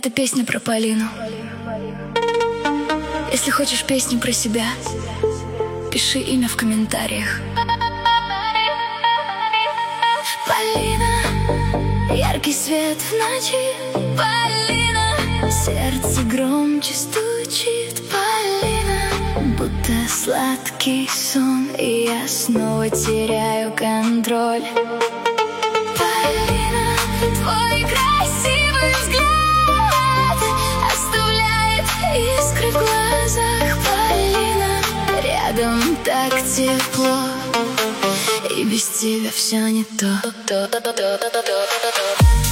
Это песня про Полину. Если хочешь песню про себя, пиши имя в комментариях. Полина, яркий свет в ночи. Полина, сердце громче стучит. Полина, будто сладкий сон, и я снова теряю контроль. Полина, твой красивый взгляд оставляет искры в глазах. Полина, рядом так тепло, и без тебя все не то.